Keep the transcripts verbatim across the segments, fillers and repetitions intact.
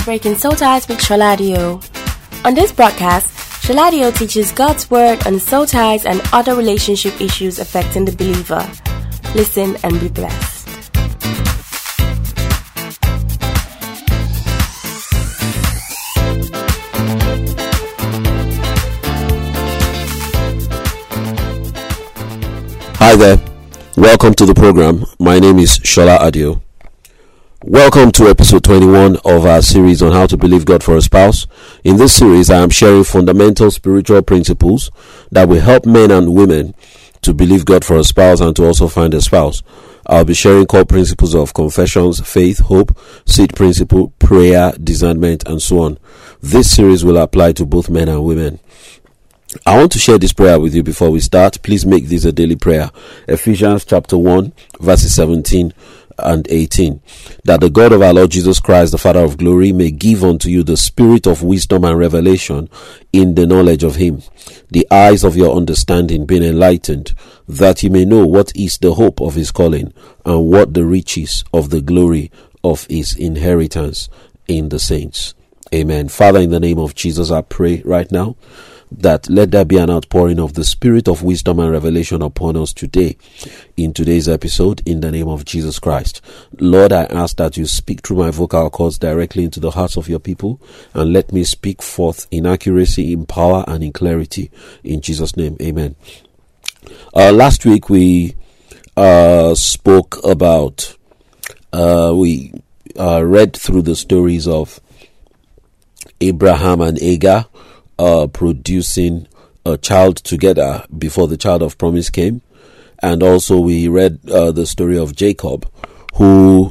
Breaking Soul Ties with Shaladio. On this broadcast, Shaladio teaches God's Word on soul ties and other relationship issues affecting the believer. Listen and be blessed. Hi there, welcome to the program. My name is Shola Adio. Welcome to episode twenty-one of our series on how to believe God for a spouse. In this series, I am sharing fundamental spiritual principles that will help men and women to believe God for a spouse and to also find a spouse. I'll be sharing core principles of confessions, faith, hope, seed principle, prayer, discernment, and so on. This series will apply to both men and women. I want to share this prayer with you before we start. Please make this a daily prayer. Ephesians chapter one, verses seventeen and eighteen. That the God of our Lord Jesus Christ, the Father of glory, may give unto you the spirit of wisdom and revelation in the knowledge of him, the eyes of your understanding being enlightened, that you may know what is the hope of his calling, and what the riches of the glory of his inheritance in the saints. Amen. Father, in the name of Jesus, I pray right now that let there be an outpouring of the spirit of wisdom and revelation upon us today in today's episode, in the name of Jesus Christ. Lord, I ask that you speak through my vocal cords directly into the hearts of your people, and let me speak forth in accuracy, in power, and in clarity, in Jesus' name. Amen. Uh, last week we uh, spoke about uh, we uh, read through the stories of Abraham and Hagar Uh, producing a child together before the child of promise came. And also we read uh, the story of Jacob, who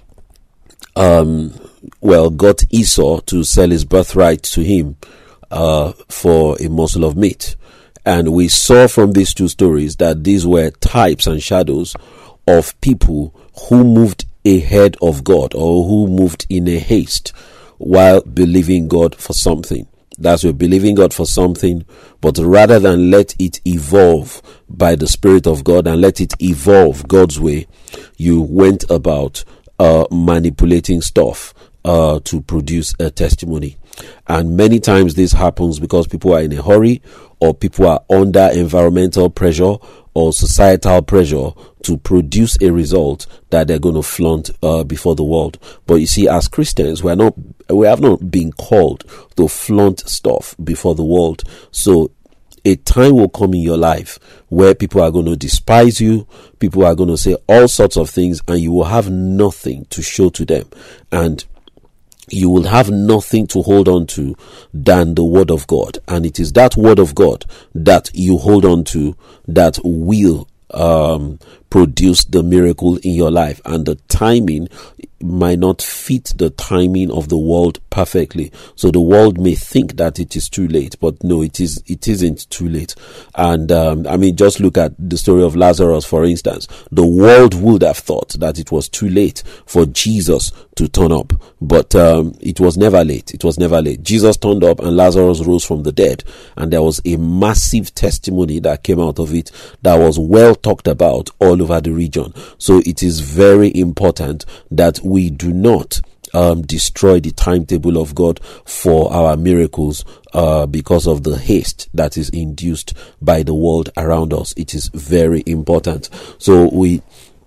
um, well got Esau to sell his birthright to him uh, for a morsel of meat. And we saw from these two stories that these were types and shadows of people who moved ahead of God, or who moved in a haste while believing God for something. That's we're believing God for something, but rather than let it evolve by the Spirit of God and let it evolve God's way, you went about uh, manipulating stuff uh, to produce a testimony. And many times this happens because people are in a hurry, or people are under environmental pressure or societal pressure to produce a result that they're going to flaunt uh, before the world. But you see, as Christians, we are not, we have not been called to flaunt stuff before the world. So a time will come in your life where people are going to despise you, people are going to say all sorts of things, and you will have nothing to show to them. And you will have nothing to hold on to than the word of God. And it is that word of God that you hold on to that will um, produce the miracle in your life. And the timing might not fit the timing of the world perfectly. So the world may think that it is too late, but no, it is, it isn't too late. And, um, I mean, just look at the story of Lazarus, for instance. The world would have thought that it was too late for Jesus to turn up, but, um, it was never late. It was never late. Jesus turned up and Lazarus rose from the dead, and there was a massive testimony that came out of it that was well talked about all over the region. So it is very important that we do not um, destroy the timetable of God for our miracles uh, because of the haste that is induced by the world around us. It is very important. So we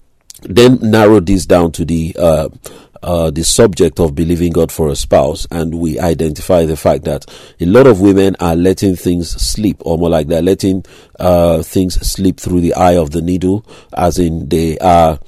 then narrow this down to the uh, uh, the subject of believing God for a spouse, and we identify the fact that a lot of women are letting things slip, or more like they're letting uh, things slip through the eye of the needle, as in they are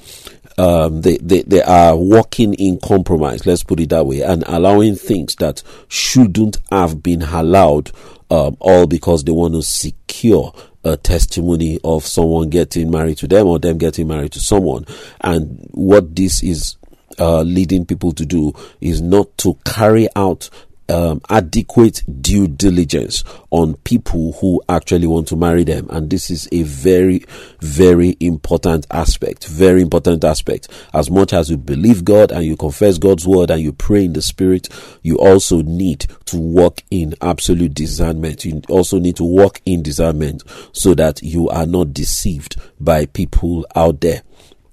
Um, they, they, they are walking in compromise, let's put it that way, and allowing things that shouldn't have been allowed, um, all because they want to secure a testimony of someone getting married to them, or them getting married to someone. And what this is uh, leading people to do is not to carry out Um, adequate due diligence on people who actually want to marry them. And this is a very, very important aspect, very important aspect. As much as you believe God and you confess God's word and you pray in the Spirit, you also need to walk in absolute discernment. You also need to walk in discernment so that you are not deceived by people out there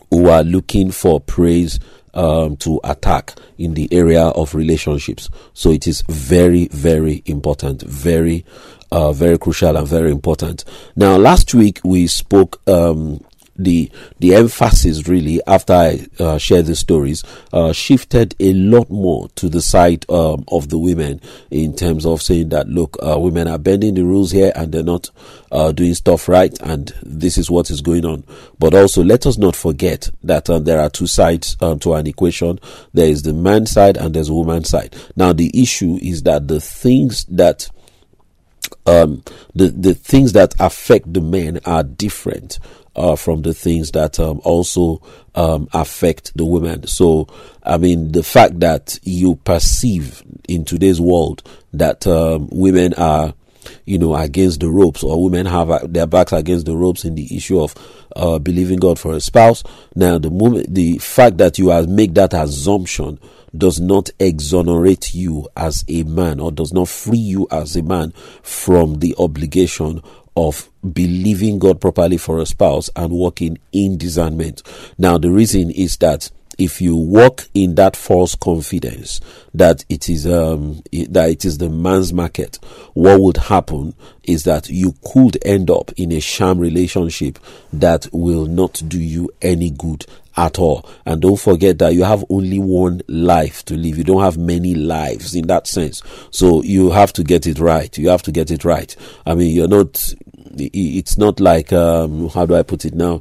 who are looking for praise um, to attack in the area of relationships. So it is very, very important, very, uh, very crucial and very important. Now, last week we spoke, um, the the emphasis really, after I uh, shared the stories, uh, shifted a lot more to the side um, of the women, in terms of saying that, look, uh, women are bending the rules here and they're not uh, doing stuff right, and this is what is going on. But also, let us not forget that um, there are two sides um, to an equation. There is the man side and there's a woman side. Now, the issue is that the things that um, the the things that affect the men are different Uh, from the things that um, also um, affect the women. So, I mean, the fact that you perceive in today's world that um, women are, you know, against the ropes, or women have uh, their backs against the ropes in the issue of uh, believing God for a spouse. Now, the moment, the fact that you have make that assumption does not exonerate you as a man, or does not free you as a man from the obligation of believing God properly for a spouse and walking in discernment. Now, the reason is that if you walk in that false confidence that it is um that it is the man's market, what would happen is that you could end up in a sham relationship that will not do you any good at all. And don't forget that you have only one life to live. You don't have many lives in that sense. So you have to get it right. You have to get it right. I mean, you're not, it's not like, um, how do I put it now?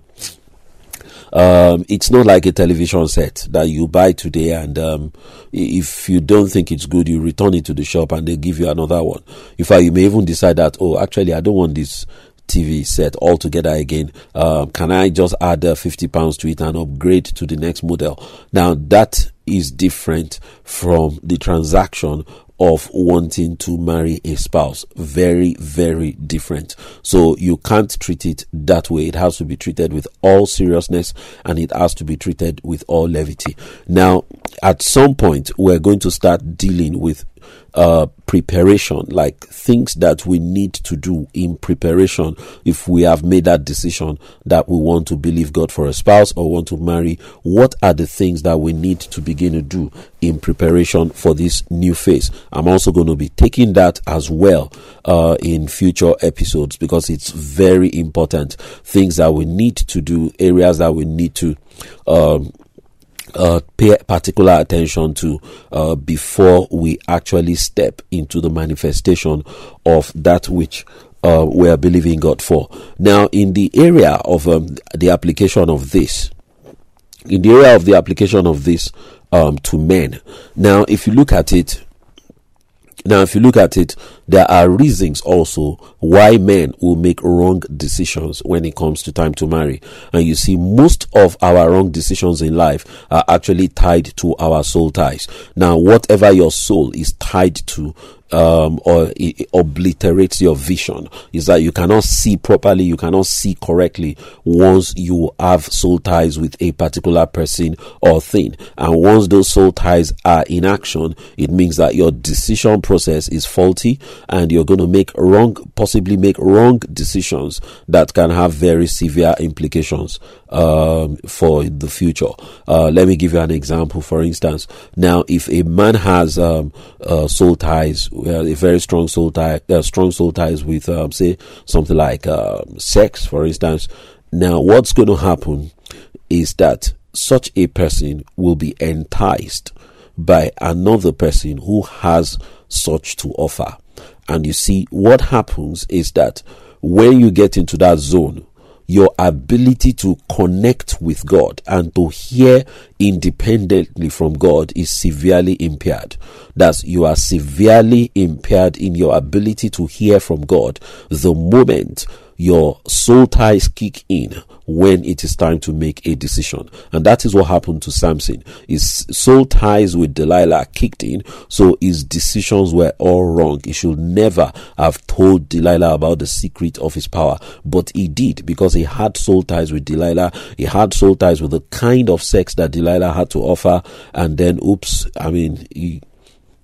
Um, it's not like a television set that you buy today, and um, if you don't think it's good, you return it to the shop and they give you another one. In fact, you may even decide that, oh, actually, I don't want this T V set altogether again. Um, can I just add uh, fifty pounds to it and upgrade to the next model? Now, that is different from the transaction of wanting to marry a spouse. Very, very different. So you can't treat it that way. It has to be treated with all seriousness, and it has to be treated with all levity. Now, at some point, we're going to start dealing with uh preparation, like things that we need to do in preparation if we have made that decision that we want to believe God for a spouse or want to marry. What are the things that we need to begin to do in preparation for this new phase? I'm also going to be taking that as well uh in future episodes, because it's very important. Things that we need to do, areas that we need to um Uh, pay particular attention to uh, before we actually step into the manifestation of that which uh, we are believing God for. Now, in the area of um, the application of this, in the area of the application of this um, to men, now, if you look at it, Now, if you look at it, there are reasons also why men will make wrong decisions when it comes to time to marry. And you see, most of our wrong decisions in life are actually tied to our soul ties. Now, whatever your soul is tied to, um, or it, it obliterates your vision, is that you cannot see properly, you cannot see correctly once you have soul ties with a particular person or thing. And once those soul ties are in action, it means that your decision process is faulty, and you're going to make wrong, possibly make wrong decisions that can have very severe implications um, for the future. Uh, let me give you an example. For instance, now, if a man has um, uh, soul ties, uh, a very strong soul tie, uh, strong soul ties with, um, say, something like uh, sex, for instance. Now, what's going to happen is that such a person will be enticed by another person who has such to offer. And you see, what happens is that when you get into that zone, your ability to connect with God and to hear independently from God is severely impaired. That's, you are severely impaired in your ability to hear from God the moment your soul ties kick in, when it is time to make a decision. And that is what happened to Samson. His soul ties with Delilah kicked in, so his decisions were all wrong. He should never have told Delilah about the secret of his power, but he did, because he had soul ties with Delilah. He had soul ties with the kind of sex that Delilah had to offer, and then oops, I mean, he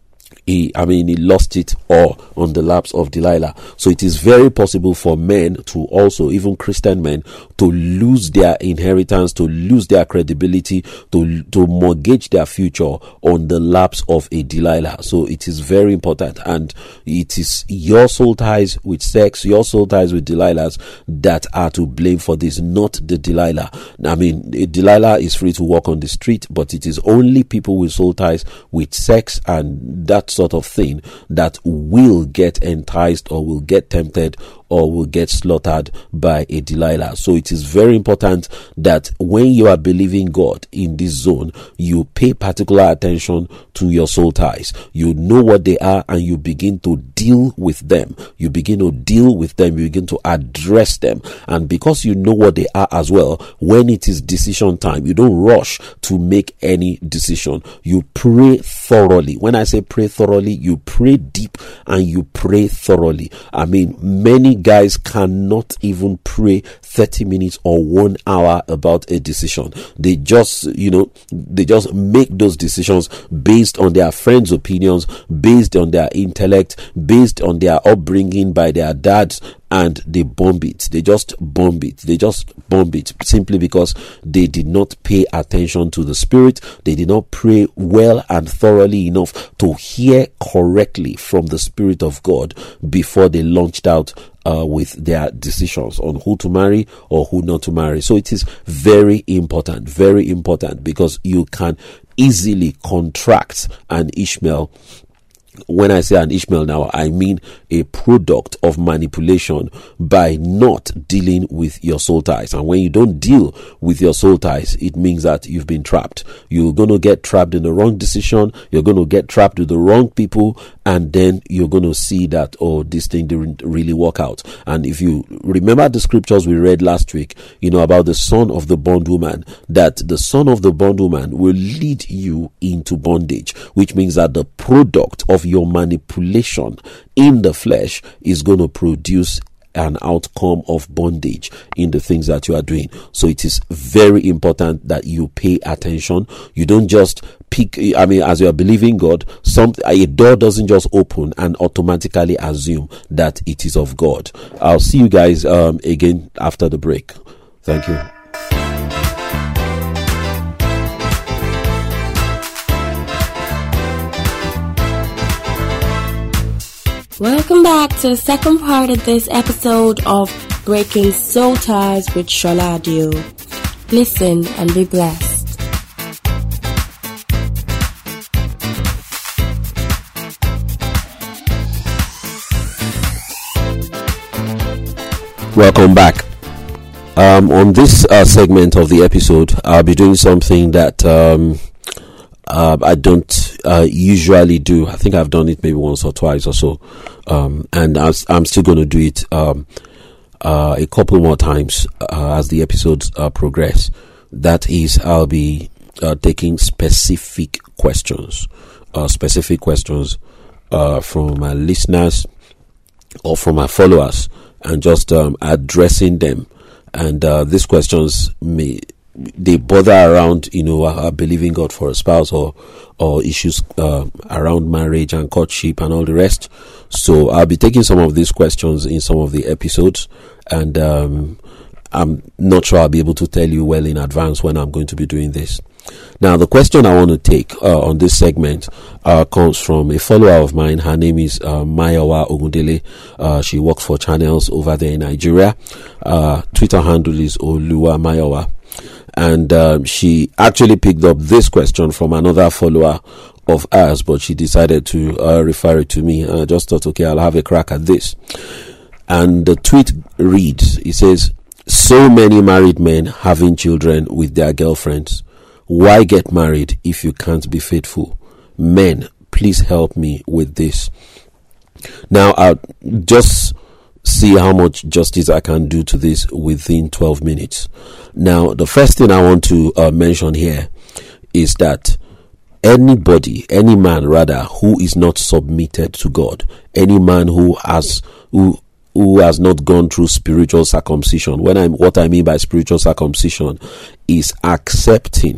he, I mean, he lost it all on the laps of Delilah. So it is very possible for men to also, even Christian men, to lose their inheritance, to lose their credibility, to, to mortgage their future on the laps of a Delilah. So it is very important, and it is your soul ties with sex, your soul ties with Delilahs that are to blame for this, not the Delilah. I mean, a Delilah is free to walk on the street, but it is only people with soul ties with sex and that sort of thing that will get enticed or will get tempted or will get slaughtered by a Delilah. So it is very important that when you are believing God in this zone, you pay particular attention to your soul ties. You know what they are and you begin to deal with them. You begin to deal with them. You begin to address them. And because you know what they are as well, when it is decision time, you don't rush to make any decision. You pray thoroughly. When I say pray thoroughly, you pray deep and you pray thoroughly. I mean, many guys cannot even pray thirty minutes or one hour about a decision. They just, you know, they just make those decisions based on their friends' opinions, based on their intellect, based on their upbringing by their dads, and they bomb it. They just bomb it. They just bomb it simply because they did not pay attention to the Spirit. They did not pray well and thoroughly enough to hear correctly from the Spirit of God before they launched out Uh, with their decisions on who to marry or who not to marry. So it is very important, very important, because you can easily contract an Ishmael. When I say an Ishmael now, I mean a product of manipulation by not dealing with your soul ties. And when you don't deal with your soul ties, it means that you've been trapped. You're going to get trapped in the wrong decision. You're going to get trapped with the wrong people. And then you're going to see that, oh, this thing didn't really work out. And if you remember the scriptures we read last week, you know, about the son of the bondwoman, that the son of the bondwoman will lead you into bondage, which means that the product of your manipulation in the flesh is going to produce an outcome of bondage in the things that you are doing. So it is very important that you pay attention. You don't just pick, I mean, as you are believing God, some a door doesn't just open and automatically assume that it is of God. I'll see you guys um, again after the break. Thank you. Welcome back to the second part of this episode of Breaking Soul Ties with Shola Adio. Listen and be blessed. Welcome back. Um, on this uh, segment of the episode, I'll be doing something that um, uh, I don't uh, usually do. I think I've done it maybe once or twice or so, um, and I was, I'm still going to do it um, uh, a couple more times uh, as the episodes uh, progress. That is, I'll be uh, taking specific questions, uh, specific questions uh, from my listeners or from my followers, and just um, addressing them. And uh, these questions may they bother around, you know, uh, believing God for a spouse, or or issues uh, around marriage and courtship and all the rest. So I'll be taking some of these questions in some of the episodes, and um, I'm not sure I'll be able to tell you well in advance when I'm going to be doing this. Now, the question I want to take uh, on this segment uh, comes from a follower of mine. Her name is uh, Mayowa Ogundele. Uh, she works for Channels over there in Nigeria. Uh, Twitter handle is Oluwa Mayowa. And um, she actually picked up this question from another follower of ours, but she decided to uh, refer it to me. I just thought, okay, I'll have a crack at this. And the tweet reads, it says, "So many married men having children with their girlfriends. Why get married if you can't be faithful? Men, please help me with this." Now, I'll just see how much justice I can do to this within twelve minutes. Now, the first thing I want to uh, mention here is that anybody, any man rather, who is not submitted to God, any man who has who who has not gone through spiritual circumcision. When I'm what I mean by spiritual circumcision is accepting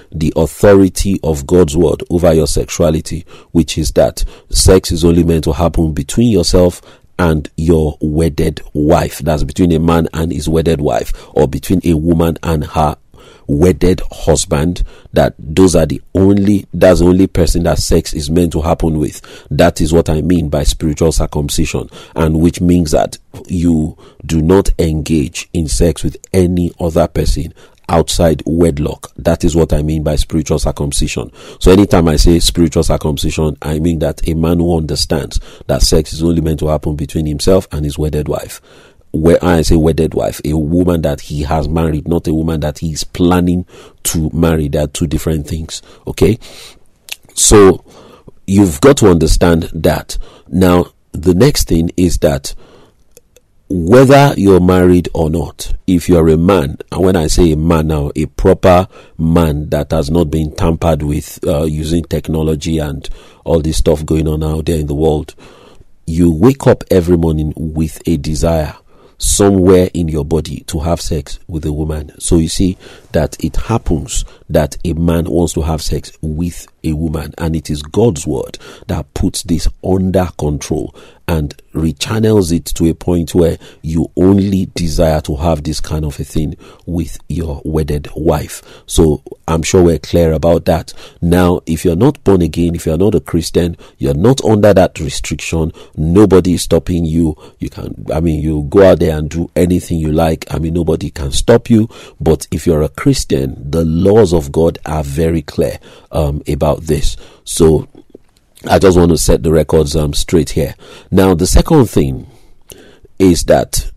the authority of God's word over your sexuality, which is that sex is only meant to happen between yourself and your wedded wife. That's between a man and his wedded wife, or between a woman and her wedded husband. That those are the only that's the only person that sex is meant to happen with. That is what I mean by spiritual circumcision, and which means that you do not engage in sex with any other person outside wedlock. That is what I mean by spiritual circumcision. So anytime I say spiritual circumcision, I mean that a man who understands that sex is only meant to happen between himself and his wedded wife. Where I say wedded wife, a woman that he has married, not a woman that he's planning to marry. They are two different things. Okay, so you've got to understand that. Now the next thing is that whether you're married or not, if you're a man, and when I say a man now, a proper man that has not been tampered with uh, using technology and all this stuff going on out there in the world, you wake up every morning with a desire somewhere in your body to have sex with a woman. So you see that it happens that a man wants to have sex with a woman, and it is God's word that puts this under control and rechannels it to a point where you only desire to have this kind of a thing with your wedded wife. So I'm sure we're clear about that. Now, if you're not born again, if you're not a Christian, you're not under that restriction. Nobody is stopping you. You can, I mean, you go out there and do anything you like. I mean, nobody can stop you. But if you're a Christian, the laws of God are very clear um, about this. So I just want to set the records um, straight here. Now, the second thing is that,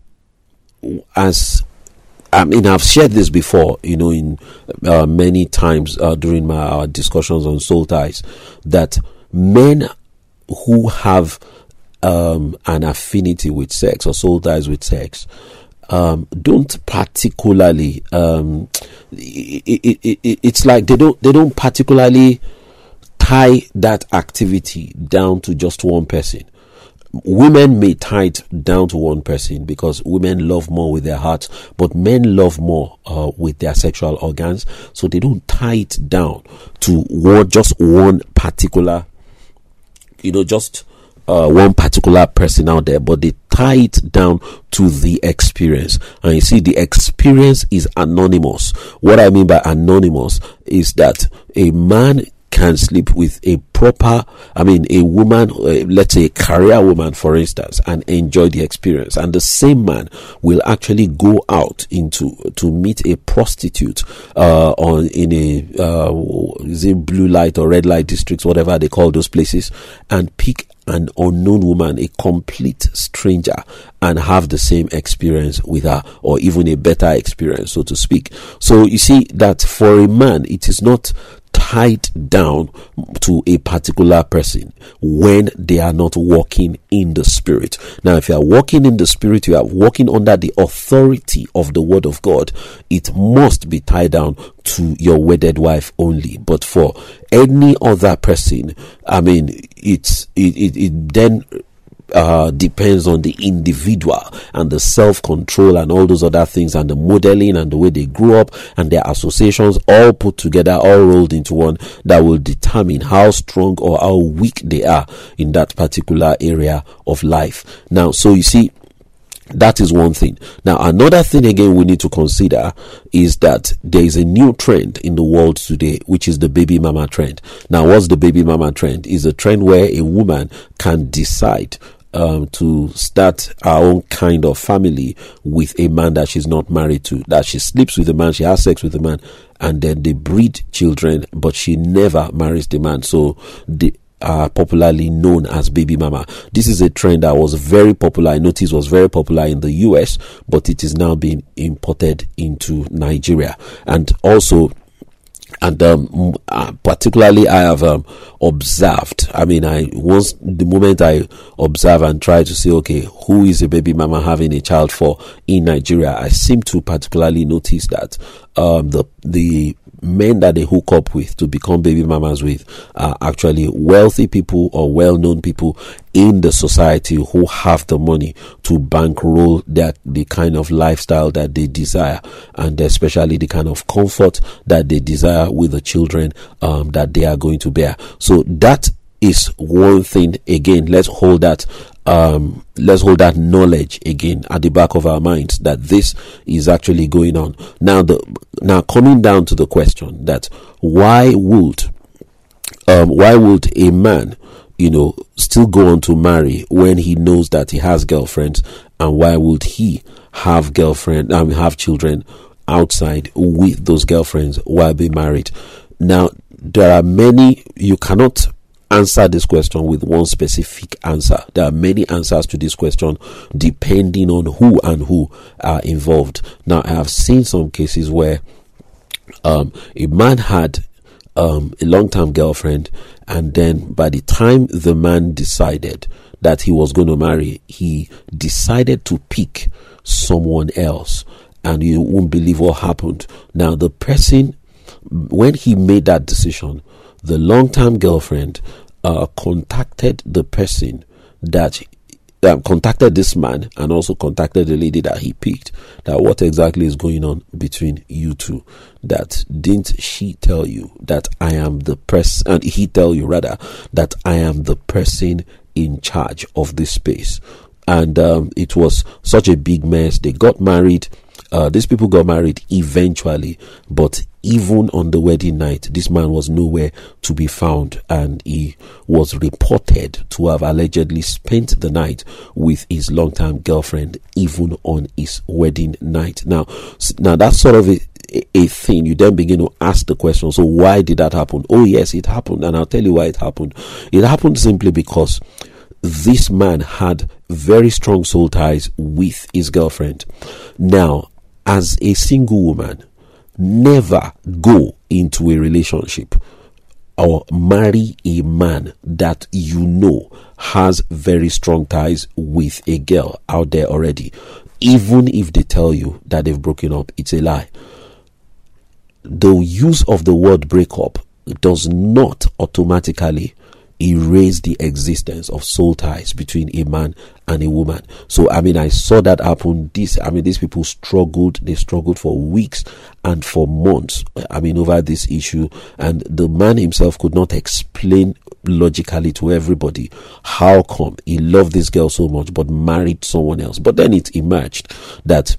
as I mean, I've shared this before, you know, in uh, many times uh, during my uh, discussions on soul ties, that men who have um, an affinity with sex or soul ties with sex um, don't particularly. Um, it, it, it, it's like they don't they don't particularly tie that activity down to just one person. Women may tie it down to one person because women love more with their hearts, but men love more uh, with their sexual organs. So they don't tie it down to one, just one particular, you know, just uh, one particular person out there, but they tie it down to the experience. And you see, the experience is anonymous. What I mean by anonymous is that a man can sleep with a proper, I mean, a woman, uh, let's say a career woman, for instance, and enjoy the experience. And the same man will actually go out into to meet a prostitute uh, on in a uh, is it blue light or red light districts, whatever they call those places, and pick an unknown woman, a complete stranger, and have the same experience with her, or even a better experience, so to speak. So you see that for a man, it is not tied down to a particular person when they are not walking in the spirit. Now, if you are walking in the spirit, you are walking under the authority of the word of God, it must be tied down to your wedded wife only. But for any other person, I mean, it's it, it, it then Uh, depends on the individual and the self-control and all those other things, and the modeling and the way they grew up and their associations all put together, all rolled into one, that will determine how strong or how weak they are in that particular area of life. Now, so you see, that is one thing. Now, another thing again we need to consider is that there is a new trend in the world today, which is the baby mama trend. Now, what's the baby mama trend? Is a trend where a woman can decide Um, to start her own kind of family with a man that she's not married to, that she sleeps with a man, she has sex with a man, and then they breed children, but she never marries the man. So they are popularly known as baby mama. This is a trend that was very popular. I noticed was very popular in the U S, but it is now being imported into Nigeria. And also, And um, uh, particularly, I have um, observed. I mean, I once the moment I observe and try to say, okay, who is a baby mama having a child for in Nigeria? I seem to particularly notice that um, the the men that they hook up with to become baby mamas with are actually wealthy people or well-known people in the society who have the money to bankroll that the kind of lifestyle that they desire, and especially the kind of comfort that they desire with the children um, that they are going to bear. So that is one thing. Again, let's hold that um let's hold that knowledge again at the back of our minds, that this is actually going on. Now the now coming down to the question that why would um why would a man, you know, still go on to marry when he knows that he has girlfriends, and why would he have girlfriend um have children outside with those girlfriends while being married? Now there are many, you cannot answer this question with one specific answer. There are many answers to this question depending on who and who are involved. Now, I have seen some cases where um, a man had um, a long-term girlfriend, and then by the time the man decided that he was going to marry, he decided to pick someone else, and you won't believe what happened. Now, the person, when he made that decision, the long-term girlfriend uh, contacted the person that uh, contacted this man, and also contacted the lady that he picked, that what exactly is going on between you two, that didn't she tell you that I am the person, and he tell you rather that I am the person in charge of this space. And um, it was such a big mess. They got married. Uh, these people got married eventually, but even on the wedding night, this man was nowhere to be found, and he was reported to have allegedly spent the night with his long-time girlfriend, even on his wedding night. Now, now that's sort of a, a thing. You then begin to ask the question, so why did that happen? Oh yes, it happened, and I'll tell you why it happened. It happened simply because this man had very strong soul ties with his girlfriend. Now, as a single woman, never go into a relationship or marry a man that you know has very strong ties with a girl out there already. Even if they tell you that they've broken up, it's a lie. The use of the word breakup does not automatically erase the existence of soul ties between a man and a woman. So I mean, I saw that happen. This, I mean, these people struggled. They struggled for weeks and for months, I mean, over this issue. And the man himself could not explain logically to everybody how come he loved this girl so much but married someone else. But then it emerged that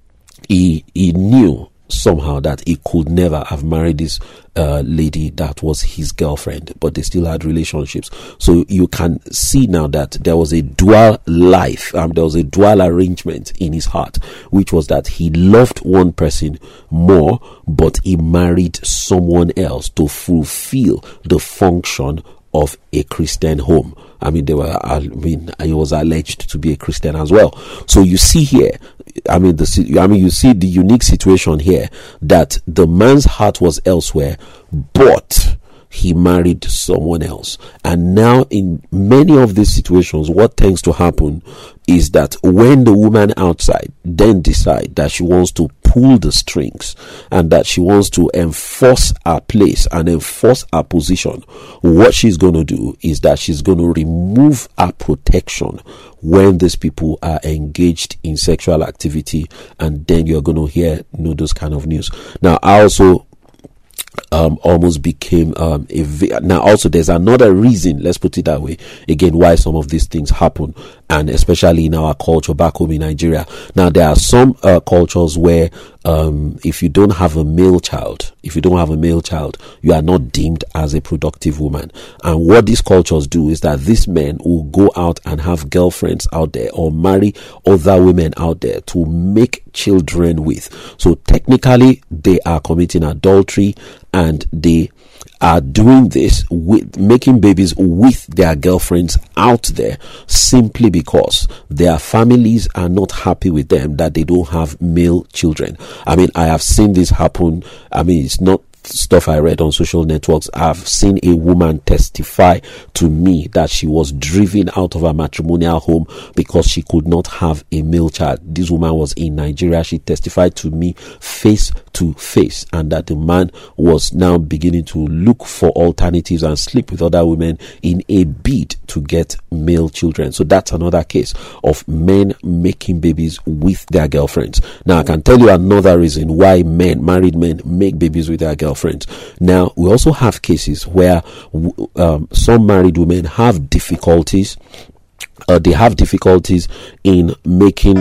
he he knew somehow that he could never have married this uh, lady that was his girlfriend, but they still had relationships. So you can see now that there was a dual life, um, there was a dual arrangement in his heart, which was that he loved one person more, but he married someone else to fulfill the function of a Christian home. I mean, they were, I mean, he was alleged to be a Christian as well. So you see here, I mean, the, I mean, you see the unique situation here that the man's heart was elsewhere, but he married someone else. And now in many of these situations, what tends to happen is that when the woman outside then decide that she wants to pull the strings and that she wants to enforce her place and enforce her position, what she's going to do is that she's going to remove her protection when these people are engaged in sexual activity, and then you're going to hear, you know, those kind of news. Now, I also Um, almost became um, a vi- now also there's another reason, let's put it that way, again, why some of these things happen, and especially in our culture back home in Nigeria. Now there are some uh, cultures where um, if you don't have a male child, if you don't have a male child, you are not deemed as a productive woman. And what these cultures do is that these men will go out and have girlfriends out there or marry other women out there to make children with. So technically they are committing adultery, and they are doing this with making babies with their girlfriends out there simply because their families are not happy with them that they don't have male children. I mean, I have seen this happen. I mean, it's not stuff I read on social networks. I've seen a woman testify to me that she was driven out of her matrimonial home because she could not have a male child. This woman was in Nigeria. She testified to me face to face, and that the man was now beginning to look for alternatives and sleep with other women in a bid to get male children. So that's another case of men making babies with their girlfriends. Now I can tell you another reason why men, married men, make babies with their girlfriends. Now we also have cases where um, some married women have difficulties uh, they have difficulties in making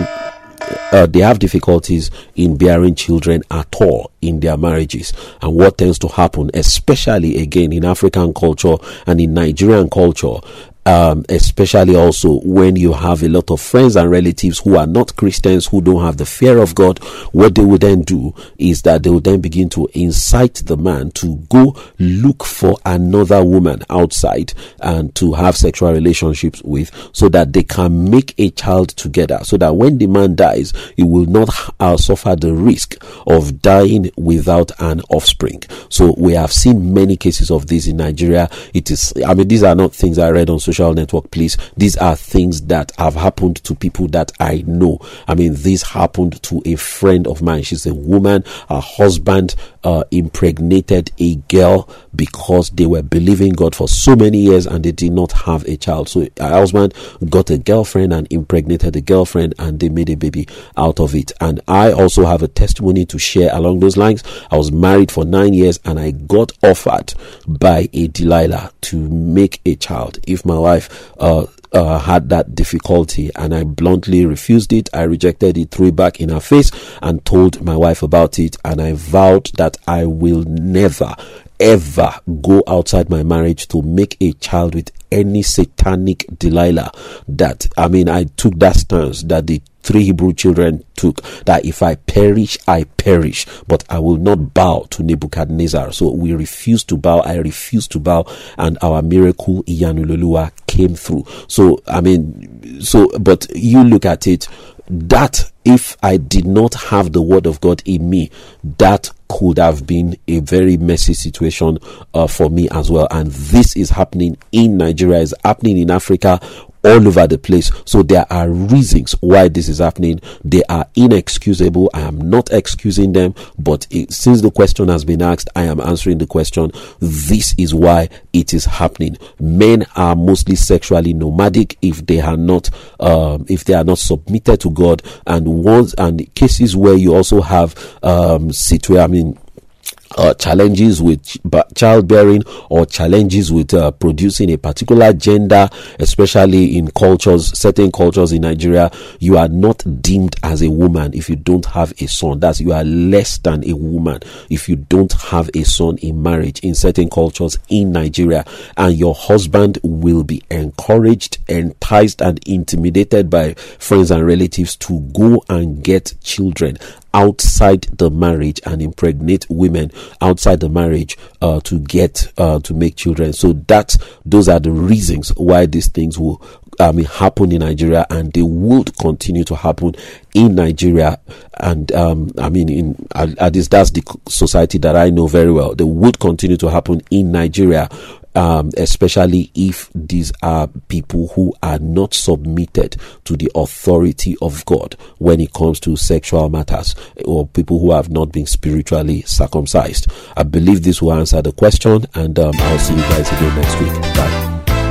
Uh, they have difficulties in bearing children at all in their marriages. And what tends to happen, especially again in African culture and in Nigerian culture, um, especially also when you have a lot of friends and relatives who are not Christians, who don't have the fear of God, what they would then do is that they would then begin to incite the man to go look for another woman outside and to have sexual relationships with, so that they can make a child together, so that when the man dies, he will not uh, suffer the risk of dying without an offspring. So we have seen many cases of this in Nigeria. It is, I mean, these are not things I read on social network, please. These are things that have happened to people that I know. I mean, this happened to a friend of mine. She's a woman. Her husband uh, impregnated a girl because they were believing God for so many years and they did not have a child. So her husband got a girlfriend and impregnated the girlfriend, and they made a baby out of it. And I also have a testimony to share along those lines. I was married for nine years and I got offered by a Delilah to make a child if my wife uh Uh, had that difficulty, and I bluntly refused it. I rejected it, threw it back in her face, and told my wife about it. And I vowed that I will never ever go outside my marriage to make a child with any satanic Delilah. That, I mean, I took that stance that the three Hebrew children took, that if I perish, I perish, but I will not bow to Nebuchadnezzar. So we refused to bow. I refused to bow, and our miracle, Iyanulolua, came through. So, I mean, so, but you look at it, that if I did not have the word of God in me, that could have been a very messy situation uh, for me as well. And this is happening in Nigeria, is happening in Africa, all over the place. So there are reasons why this is happening. They are inexcusable. I am not excusing them, but it, since the question has been asked, I am answering the question. This is why it is happening. Men are mostly sexually nomadic if they are not um, if they are not submitted to God. And once and cases where you also have um situa- I mean Uh, challenges with childbearing, or challenges with uh, producing a particular gender, especially in cultures, certain cultures in Nigeria, you are not deemed as a woman if you don't have a son. That's, you are less than a woman if you don't have a son in marriage in certain cultures in Nigeria. And your husband will be encouraged, enticed, and intimidated by friends and relatives to go and get children outside the marriage and impregnate women outside the marriage uh, to get uh, to make children. So that's those are the reasons why these things will I mean happen in Nigeria, and they would continue to happen in Nigeria. And um, I mean, in at least that's the society that I know very well. They would continue to happen in Nigeria. Um, especially if these are people who are not submitted to the authority of God when it comes to sexual matters, or people who have not been spiritually circumcised. I believe this will answer the question, and um, I'll see you guys again next week. Bye.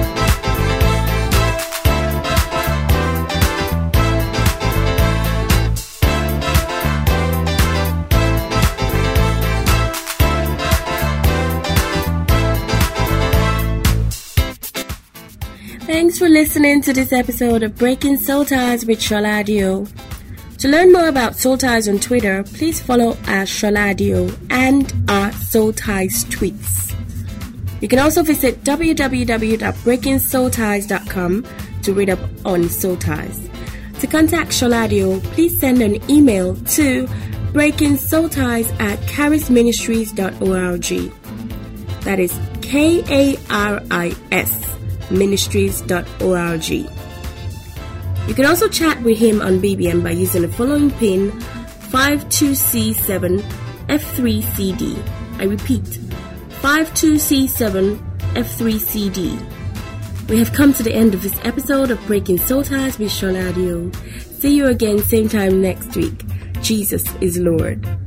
Thanks for listening to this episode of Breaking Soul Ties with Shola Adio. To learn more about Soul Ties on Twitter, please follow our Shola Adio and our Soul Ties tweets. You can also visit w w w dot breaking soul ties dot com to read up on Soul Ties. To contact Shola Adio, please send an email to breaking soul ties at charis ministries dot org. That is K A R I S ministries dot org. You can also chat with him on B B M by using the following pin five two C seven F three C D. I repeat, five two C seven F three C D. We have come to the end of this episode of Breaking Soul Ties with Shola Adio. See you again same time next week. Jesus is Lord.